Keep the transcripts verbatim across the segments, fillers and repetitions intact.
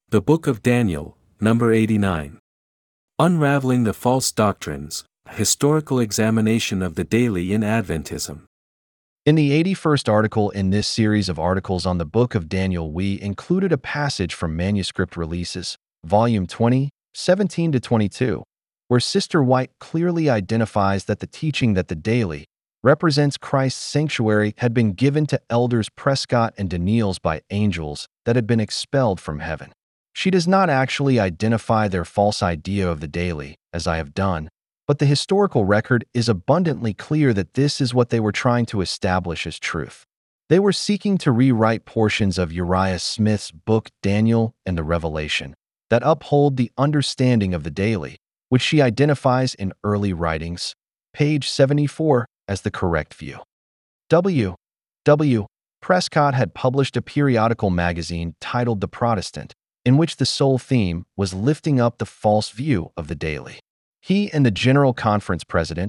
The Book of Daniel, number eighty-nine. Unraveling the False Doctrines, a Historical Examination of the Daily in Adventism. In the eighty-first article in this series of articles on the Book of Daniel, we included a passage from Manuscript Releases, Volume twenty, seventeen to twenty-two, where Sister White clearly identifies that the teaching that the daily represents Christ's sanctuary had been given to elders Prescott and Daniels by angels that had been expelled from heaven. She does not actually identify their false idea of the daily, as I have done, but the historical record is abundantly clear that this is what they were trying to establish as truth. They were seeking to rewrite portions of Uriah Smith's book Daniel and the Revelation that uphold the understanding of the daily, which she identifies in early writings, page seventy-four, as the correct view. W. W. Prescott had published a periodical magazine titled The Protestant, in which the sole theme was lifting up the false view of the daily. He and the General Conference president,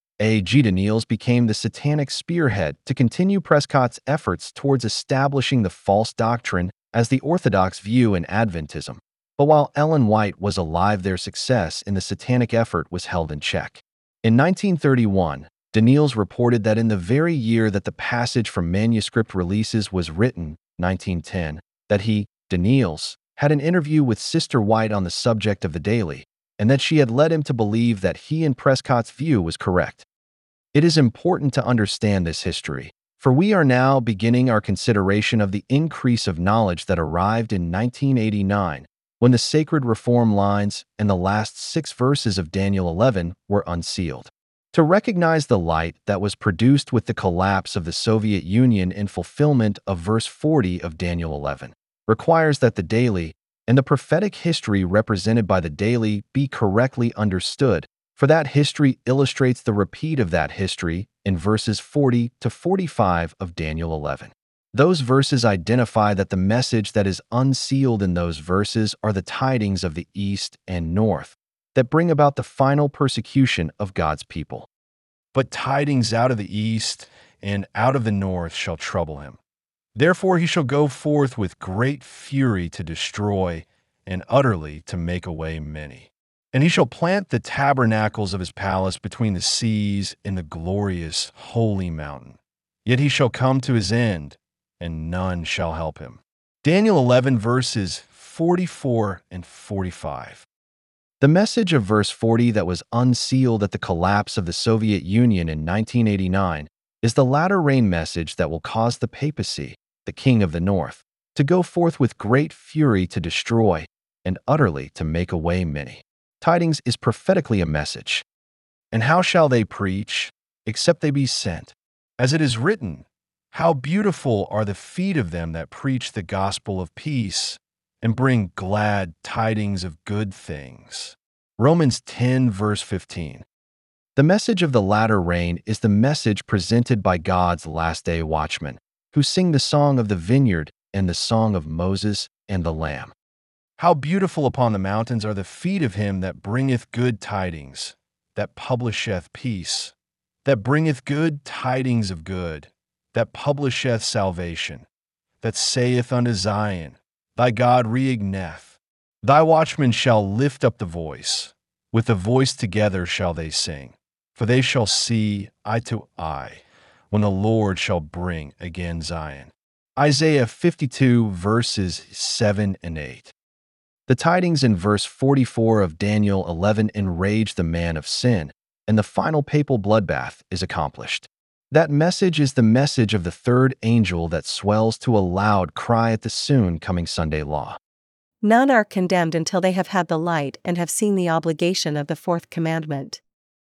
A G Daniels, became the satanic spearhead to continue Prescott's efforts towards establishing the false doctrine as the orthodox view in Adventism. But while Ellen White was alive, their success in the satanic effort was held in check. In nineteen thirty-one, Daniels reported that in the very year that the passage from Manuscript Releases was written, nineteen ten, that he, Daniels, had an interview with Sister White on the subject of the daily, and that she had led him to believe that he and Prescott's view was correct. It is important to understand this history, for we are now beginning our consideration of the increase of knowledge that arrived in nineteen eighty-nine, when the sacred reform lines and the last six verses of Daniel eleven were unsealed. To recognize the light that was produced with the collapse of the Soviet Union in fulfillment of verse forty of Daniel eleven requires that the daily and the prophetic history represented by the daily be correctly understood, for that history illustrates the repeat of that history in verses forty to forty-five of Daniel eleven. Those verses identify that the message that is unsealed in those verses are the tidings of the east and north that bring about the final persecution of God's people. But tidings out of the east and out of the north shall trouble him. Therefore he shall go forth with great fury to destroy and utterly to make away many. And he shall plant the tabernacles of his palace between the seas in the glorious holy mountain. Yet he shall come to his end, and none shall help him. Daniel eleven, verses forty-four and forty-five. The message of verse forty that was unsealed at the collapse of the Soviet Union in nineteen eighty-nine is the latter rain message that will cause the papacy, the king of the north, to go forth with great fury to destroy and utterly to make away many. Tidings is prophetically a message. And how shall they preach, except they be sent? As it is written, how beautiful are the feet of them that preach the gospel of peace and bring glad tidings of good things. Romans ten, verse fifteen. The message of the latter rain is the message presented by God's last-day watchmen, who sing the song of the vineyard and the song of Moses and the Lamb. How beautiful upon the mountains are the feet of him that bringeth good tidings, that publisheth peace, that bringeth good tidings of good, that publisheth salvation, that saith unto Zion, thy God reigneth. Thy watchmen shall lift up the voice, with the voice together shall they sing. For they shall see eye to eye, when the Lord shall bring again Zion. Isaiah fifty-two, verses seven and eight. The tidings in verse forty-four of Daniel eleven enrage the man of sin, and the final papal bloodbath is accomplished. That message is the message of the third angel that swells to a loud cry at the soon coming Sunday law. None are condemned until they have had the light and have seen the obligation of the fourth commandment.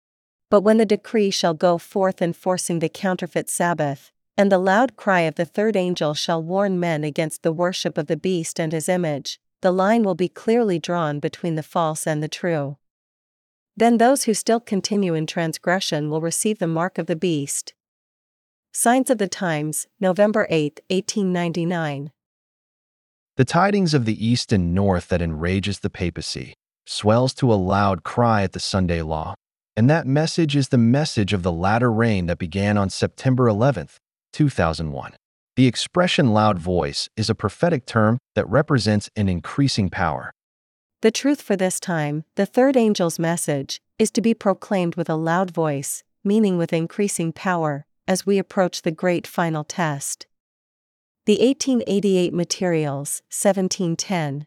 But when the decree shall go forth enforcing the counterfeit Sabbath, and the loud cry of the third angel shall warn men against the worship of the beast and his image, the line will be clearly drawn between the false and the true. Then those who still continue in transgression will receive the mark of the beast. Signs of the Times, November eighth, eighteen ninety-nine. The tidings of the east and north that enrages the papacy swells to a loud cry at the Sunday law, and that message is the message of the latter rain that began on September eleventh, two thousand one. The expression loud voice is a prophetic term that represents an increasing power. The truth for this time, the third angel's message, is to be proclaimed with a loud voice, meaning with increasing power, as we approach the great final test. The eighteen eighty-eight Materials, seventeen ten.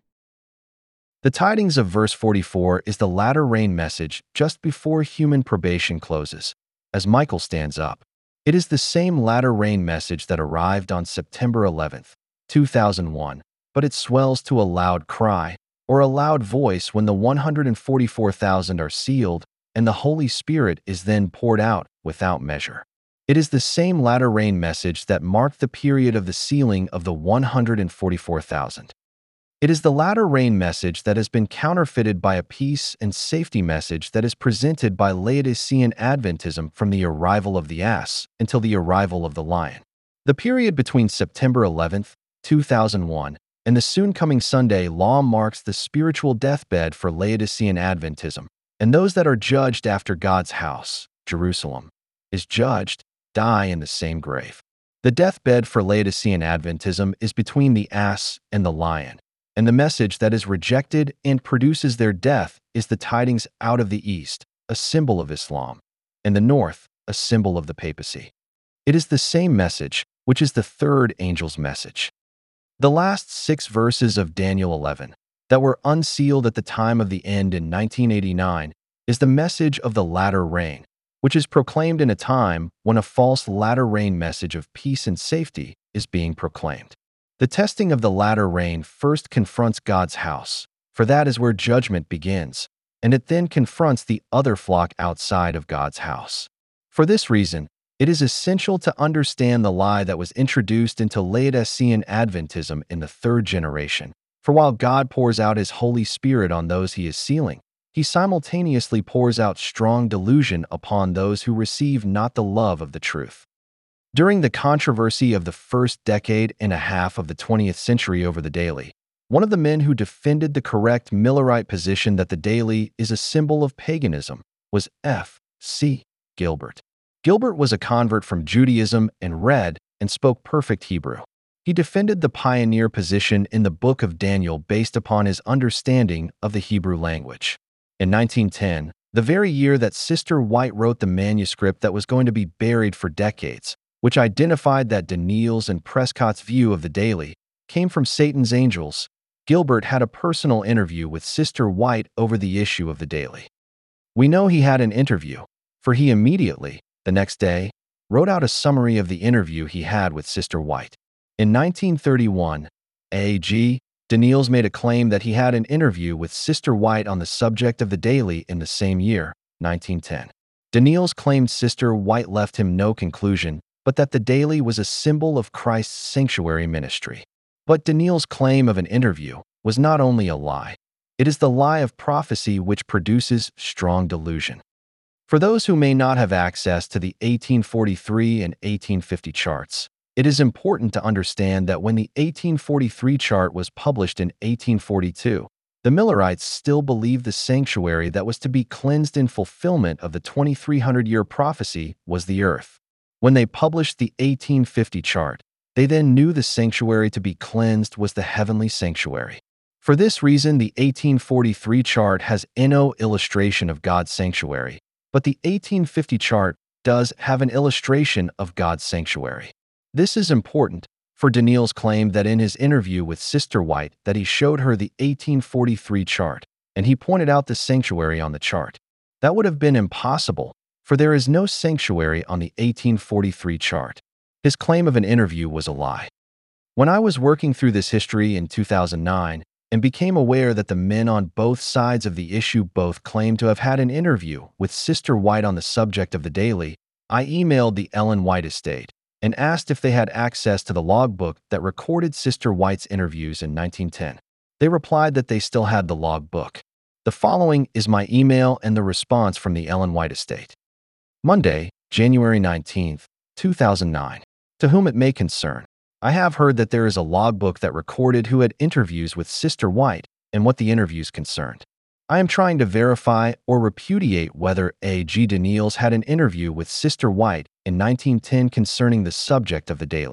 The tidings of verse forty-four is the latter rain message just before human probation closes. As Michael stands up, it is the same latter rain message that arrived on September eleventh, two thousand one, but it swells to a loud cry, or a loud voice when the one hundred forty-four thousand are sealed, and the Holy Spirit is then poured out without measure. It is the same latter rain message that marked the period of the sealing of the one hundred forty-four thousand. It is the latter rain message that has been counterfeited by a peace and safety message that is presented by Laodicean Adventism from the arrival of the ass until the arrival of the lion. The period between September eleventh, two thousand one and the soon-coming Sunday law marks the spiritual deathbed for Laodicean Adventism, and those that are judged after God's house, Jerusalem, is judged, die in the same grave. The deathbed for Laodicean Adventism is between the ass and the lion, and the message that is rejected and produces their death is the tidings out of the east, a symbol of Islam, and the north, a symbol of the papacy. It is the same message, which is the third angel's message. The last six verses of Daniel eleven, that were unsealed at the time of the end in nineteen eighty-nine, is the message of the latter rain, which is proclaimed in a time when a false latter rain message of peace and safety is being proclaimed. The testing of the latter rain first confronts God's house, for that is where judgment begins, and it then confronts the other flock outside of God's house. For this reason, it is essential to understand the lie that was introduced into Laodicean Adventism in the third generation. For while God pours out His Holy Spirit on those He is sealing, He simultaneously pours out strong delusion upon those who receive not the love of the truth. During the controversy of the first decade and a half of the twentieth century over the daily, one of the men who defended the correct Millerite position that the daily is a symbol of paganism was F C Gilbert. Gilbert was a convert from Judaism and read and spoke perfect Hebrew. He defended the pioneer position in the book of Daniel based upon his understanding of the Hebrew language. In nineteen ten, the very year that Sister White wrote the manuscript that was going to be buried for decades, which identified that Daniel's and Prescott's view of the daily came from Satan's angels, Gilbert had a personal interview with Sister White over the issue of the daily. We know he had an interview, for he immediately, the next day, wrote out a summary of the interview he had with Sister White. In nineteen thirty-one, A G Daniels made a claim that he had an interview with Sister White on the subject of the daily in the same year, nineteen ten. Daniels claimed Sister White left him no conclusion, but that the daily was a symbol of Christ's sanctuary ministry. But Daniel's claim of an interview was not only a lie. It is the lie of prophecy which produces strong delusion. For those who may not have access to the eighteen forty-three and eighteen fifty charts, it is important to understand that when the eighteen forty-three chart was published in eighteen forty-two, the Millerites still believed the sanctuary that was to be cleansed in fulfillment of the twenty-three hundred year prophecy was the earth. When they published the eighteen fifty chart, they then knew the sanctuary to be cleansed was the heavenly sanctuary. For this reason, the eighteen forty-three chart has no illustration of God's sanctuary, but the eighteen fifty chart does have an illustration of God's sanctuary. This is important, for Daniel's claim that in his interview with Sister White that he showed her the eighteen forty-three chart, and he pointed out the sanctuary on the chart. That would have been impossible, for there is no sanctuary on the eighteen forty-three chart. His claim of an interview was a lie. When I was working through this history in two thousand nine and became aware that the men on both sides of the issue both claimed to have had an interview with Sister White on the subject of the daily, I emailed the Ellen White estate and asked if they had access to the logbook that recorded Sister White's interviews in nineteen ten. They replied that they still had the logbook. The following is my email and the response from the Ellen White estate. Monday, January nineteenth, two thousand nine. To whom it may concern, I have heard that there is a logbook that recorded who had interviews with Sister White and what the interviews concerned. I am trying to verify or repudiate whether A G Daniels had an interview with Sister White in nineteen ten concerning the subject of the daily.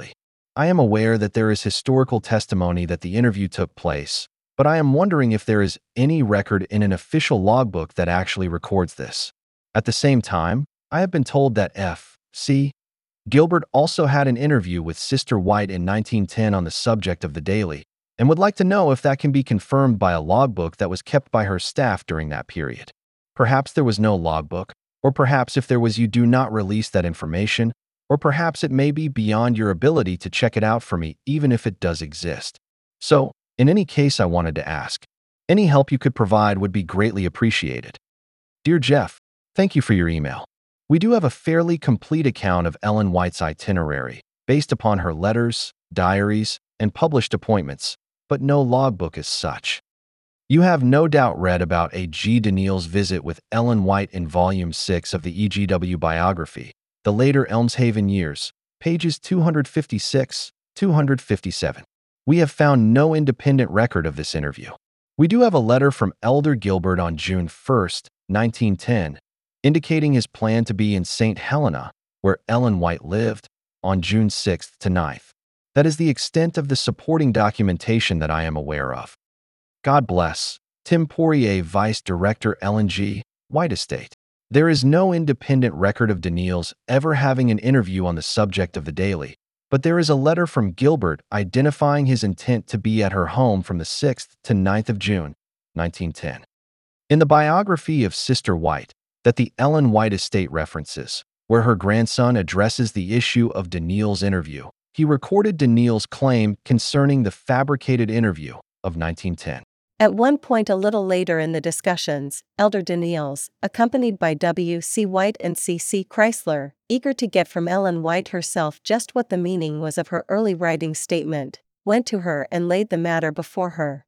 I am aware that there is historical testimony that the interview took place, but I am wondering if there is any record in an official logbook that actually records this. At the same time, I have been told that F C Gilbert also had an interview with Sister White in nineteen ten on the subject of the daily, and would like to know if that can be confirmed by a logbook that was kept by her staff during that period. Perhaps there was no logbook, or perhaps if there was, you do not release that information, or perhaps it may be beyond your ability to check it out for me even if it does exist. So, in any case, I wanted to ask, any help you could provide would be greatly appreciated. Dear Jeff, thank you for your email. We do have a fairly complete account of Ellen White's itinerary, based upon her letters, diaries, and published appointments, but no logbook as such. You have no doubt read about A G Daniel's visit with Ellen White in Volume six of the E G W biography, The Later Elmshaven Years, pages two hundred fifty-six to two hundred fifty-seven. We have found no independent record of this interview. We do have a letter from Elder Gilbert on June first, nineteen ten, indicating his plan to be in Saint Helena, where Ellen White lived, on June sixth to ninth. That is the extent of the supporting documentation that I am aware of. God bless. Tim Poirier, Vice Director, Ellen G. White Estate. There is no independent record of Daniels ever having an interview on the subject of the daily, but there is a letter from Gilbert identifying his intent to be at her home from the sixth to ninth of June, nineteen ten. In the biography of Sister White, that the Ellen White Estate references, where her grandson addresses the issue of Daniels' interview, he recorded Daniels' claim concerning the fabricated interview of nineteen ten. At one point a little later in the discussions, Elder Daniels, accompanied by W C White and C C Chrysler, eager to get from Ellen White herself just what the meaning was of her early writing statement, went to her and laid the matter before her.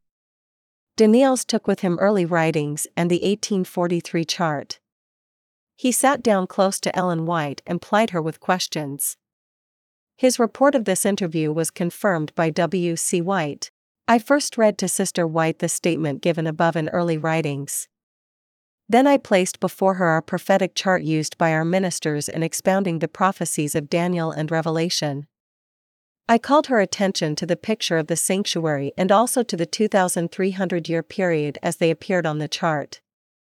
Daniels took with him early writings and the eighteen forty-three chart. He sat down close to Ellen White and plied her with questions. His report of this interview was confirmed by W C White. I first read to Sister White the statement given above in early writings. Then I placed before her our prophetic chart used by our ministers in expounding the prophecies of Daniel and Revelation. I called her attention to the picture of the sanctuary and also to the two thousand three hundred year period as they appeared on the chart.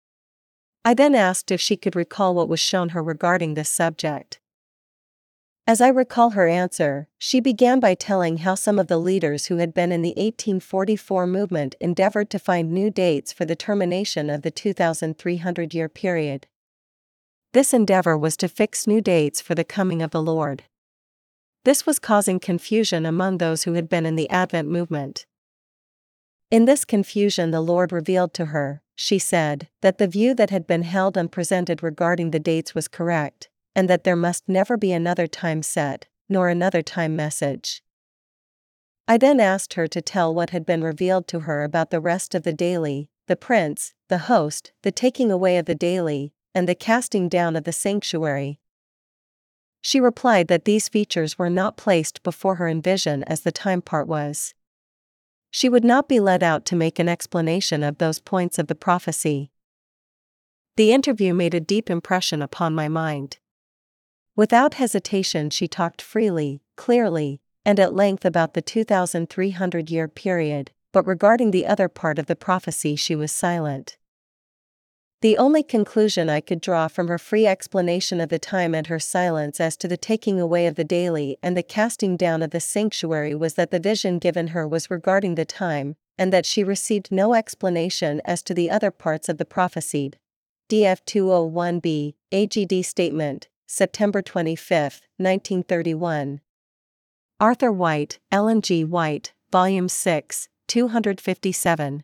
I then asked if she could recall what was shown her regarding this subject. As I recall her answer, she began by telling how some of the leaders who had been in the eighteen forty-four movement endeavored to find new dates for the termination of the two thousand three hundred year period. This endeavor was to fix new dates for the coming of the Lord. This was causing confusion among those who had been in the Advent movement. In this confusion the Lord revealed to her, she said, that the view that had been held and presented regarding the dates was correct, and that there must never be another time set, nor another time message. I then asked her to tell what had been revealed to her about the rest of the daily, the prince, the host, the taking away of the daily, and the casting down of the sanctuary. She replied that these features were not placed before her in vision as the time part was. She would not be let out to make an explanation of those points of the prophecy. The interview made a deep impression upon my mind. Without hesitation she talked freely, clearly, and at length about the two thousand three hundred year period, but regarding the other part of the prophecy she was silent. The only conclusion I could draw from her free explanation of the time and her silence as to the taking away of the daily and the casting down of the sanctuary was that the vision given her was regarding the time, and that she received no explanation as to the other parts of the prophecy. D F two oh one B, A G D Statement, September twenty-fifth, nineteen thirty-one. Arthur White, Ellen G. White, Volume six, two hundred fifty-seven.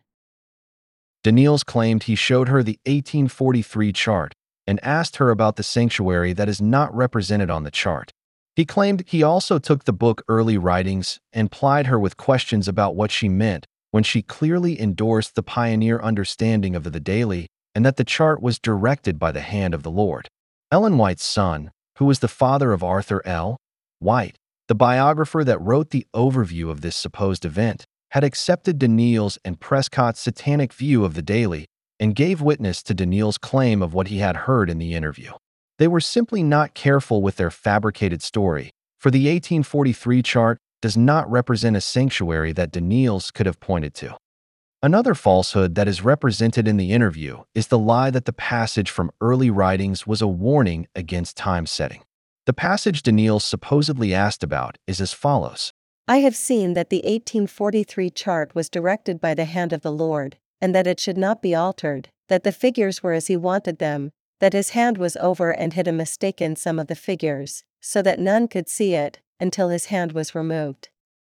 Daniels claimed he showed her the eighteen forty-three chart and asked her about the sanctuary that is not represented on the chart. He claimed he also took the book Early Writings and plied her with questions about what she meant when she clearly endorsed the pioneer understanding of the daily and that the chart was directed by the hand of the Lord. Ellen White's son, who was the father of Arthur L. White, the biographer that wrote the overview of this supposed event, had accepted Daniels and Prescott's satanic view of the daily and gave witness to Daniels' claim of what he had heard in the interview. They were simply not careful with their fabricated story, for the eighteen forty-three chart does not represent a sanctuary that Daniels could have pointed to. Another falsehood that is represented in the interview is the lie that the passage from early writings was a warning against time setting. The passage Daniels supposedly asked about is as follows. I have seen that the eighteen forty-three chart was directed by the hand of the Lord, and that it should not be altered, that the figures were as he wanted them, that his hand was over and hid a mistake in some of the figures, so that none could see it, until his hand was removed.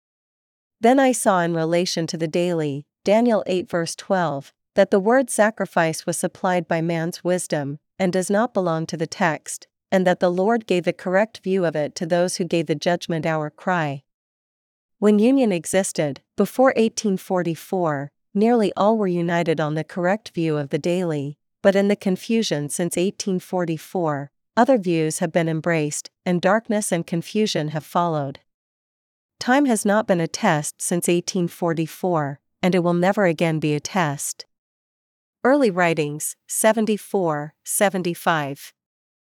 Then I saw in relation to the daily, Daniel eight verse twelve, that the word sacrifice was supplied by man's wisdom, and does not belong to the text, and that the Lord gave the correct view of it to those who gave the judgment hour cry. When union existed, before eighteen forty-four, nearly all were united on the correct view of the daily, but in the confusion since eighteen forty-four, other views have been embraced, and darkness and confusion have followed. Time has not been a test since eighteen forty-four, and it will never again be a test. Early Writings, seventy-four, seventy-five.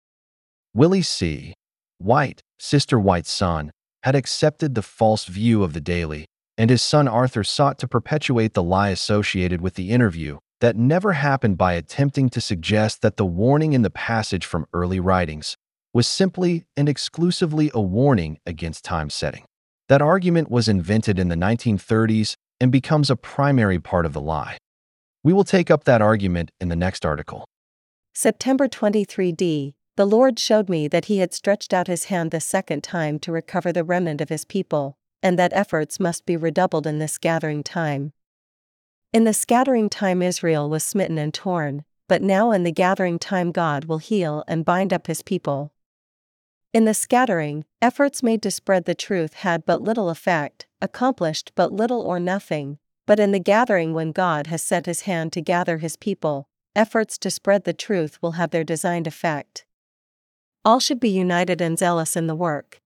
Willie C. White, Sister White's son, had accepted the false view of the daily, and his son Arthur sought to perpetuate the lie associated with the interview that never happened by attempting to suggest that the warning in the passage from early writings was simply and exclusively a warning against time setting. That argument was invented in the nineteen thirties and becomes a primary part of the lie. We will take up that argument in the next article. September twenty-third. The Lord showed me that he had stretched out his hand the second time to recover the remnant of his people, and that efforts must be redoubled in this gathering time. In the scattering time Israel was smitten and torn, but now in the gathering time God will heal and bind up his people. In the scattering, efforts made to spread the truth had but little effect, accomplished but little or nothing, but in the gathering when God has set his hand to gather his people, efforts to spread the truth will have their designed effect. All should be united and zealous in the work.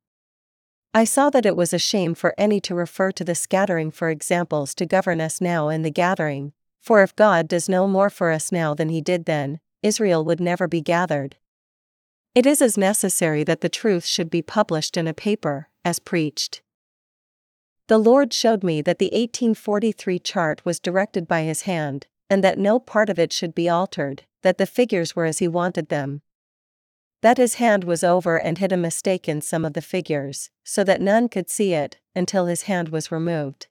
I saw that it was a shame for any to refer to the scattering for examples to govern us now in the gathering, for if God does no more for us now than he did then, Israel would never be gathered. It is as necessary that the truth should be published in a paper, as preached. The Lord showed me that the eighteen forty-three chart was directed by his hand, and that no part of it should be altered, that the figures were as he wanted them. That his hand was over and hid a mistake in some of the figures, so that none could see it, until his hand was removed.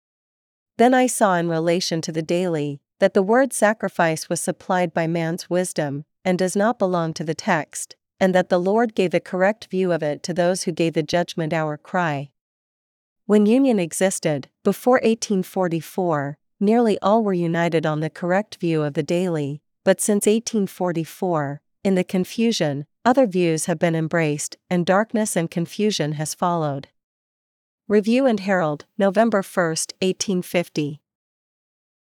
Then I saw in relation to the daily, that the word sacrifice was supplied by man's wisdom, and does not belong to the text, and that the Lord gave a correct view of it to those who gave the judgment hour cry. When union existed, before eighteen forty-four, nearly all were united on the correct view of the daily, but since eighteen forty-four, in the confusion, other views have been embraced, and darkness and confusion has followed. Review and Herald, November first, eighteen fifty.